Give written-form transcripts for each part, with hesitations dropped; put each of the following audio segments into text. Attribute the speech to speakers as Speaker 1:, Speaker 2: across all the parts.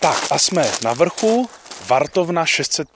Speaker 1: Tak a jsme na vrchu, vartovna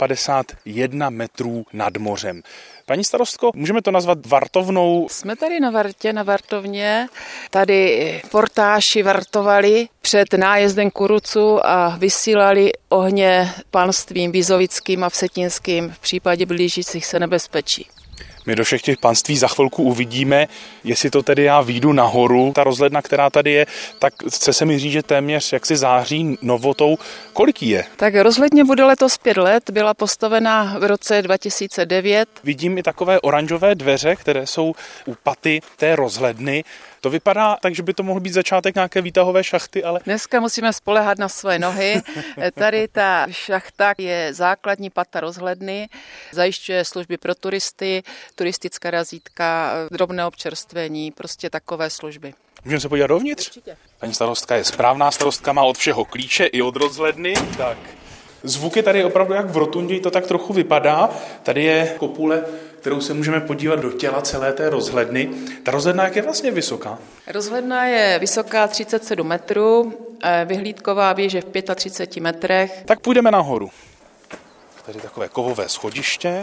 Speaker 1: 651 metrů nad mořem. Paní starostko, můžeme to nazvat vartovnou?
Speaker 2: Jsme tady na Vartě, na vartovně. Tady portáši vartovali před nájezdem Kurucu a vysílali ohně panstvím bizovickým a vsetinským v případě blížících se nebezpečí.
Speaker 1: My do všech těch panství za chvilku uvidíme, jestli to tedy já vyjdu nahoru. Ta rozhledna, která tady je, tak chce se mi říct, že téměř jaksi září novotou. Kolik jí je?
Speaker 2: Tak rozhledně bude letos 5 let, byla postavena v roce 2009.
Speaker 1: Vidím i takové oranžové dveře, které jsou u paty té rozhledny. To vypadá tak, že by to mohl být začátek nějaké výtahové šachty, ale...
Speaker 2: Dneska musíme spoléhat na svoje nohy. Tady ta šachta je základní pata rozhledny, zajišťuje služby pro turisty, turistická razítka, drobné občerstvení, prostě takové služby.
Speaker 1: Můžeme se podívat dovnitř?
Speaker 2: Určitě.
Speaker 1: Paní starostka je správná starostka, má od všeho klíče i od rozhledny. Tak. Zvuk je tady opravdu jak v rotundě, to tak trochu vypadá. Tady je kopule, kterou se můžeme podívat do těla celé té rozhledny. Ta rozhledna jak je vlastně vysoká?
Speaker 2: Rozhledna je vysoká 37 metrů, vyhlídková věž je v 35 metrech.
Speaker 1: Tak půjdeme nahoru. Tady takové kovové schodiště.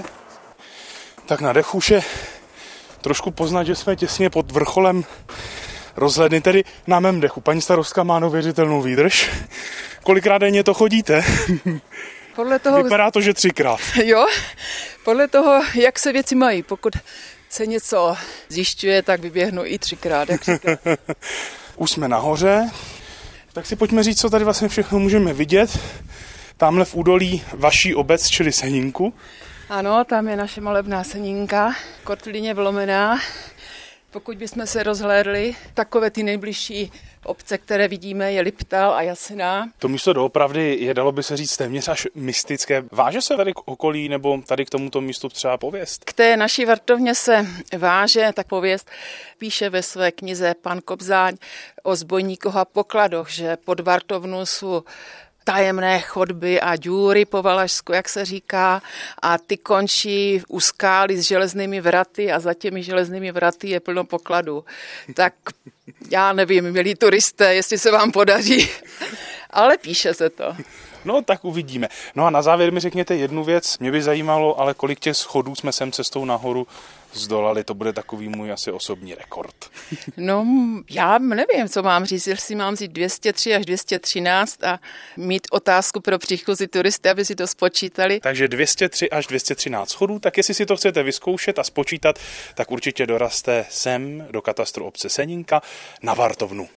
Speaker 1: Tak na dech už je trošku poznat, že jsme těsně pod vrcholem rozhledny, tedy na mém dechu. Paní starostka má neuvěřitelnou výdrž. Kolikrát denně to chodíte?
Speaker 2: Podle toho...
Speaker 1: Vypadá to, že 3krát.
Speaker 2: Jo, podle toho, jak se věci mají. Pokud se něco zjišťuje, tak vyběhnu i 3krát, jak říkám.
Speaker 1: Už jsme nahoře, tak si pojďme říct, co tady vlastně všechno můžeme vidět. Tamhle v údolí vaší obec, čili Seninku.
Speaker 2: Ano, tam je naše malebná Seninka, kotlině vlomená. Pokud bychom se rozhlédli, takové ty nejbližší obce, které vidíme, je Liptal a Jasina.
Speaker 1: To místo doopravdy je, dalo by se říct, téměř až mystické. Váže se tady k okolí nebo tady k tomuto místu třeba pověst?
Speaker 2: K té naší vartovně se váže tak pověst. Píše ve své knize pan Kobzáň o zbojníkoch a pokladoch, že pod vartovnu jsou tajemné chodby a důry po Valašsku, jak se říká, a ty končí u skály s železnými vraty a za těmi železnými vraty je plno pokladů. Tak já nevím, milí turisté, jestli se vám podaří, ale píše se to.
Speaker 1: No tak uvidíme. No a na závěr mi řekněte jednu věc, mě by zajímalo, ale kolik těch schodů jsme sem cestou nahoru zdolali, to bude takový můj asi osobní rekord.
Speaker 2: No, já nevím, co mám říct, jestli mám říct 203 až 213 a mít otázku pro příchozí turisty, aby si to spočítali.
Speaker 1: Takže 203 až 213 schodů, tak jestli si to chcete vyzkoušet a spočítat, tak určitě doraste sem do katastru obce Seninka na vartovnu.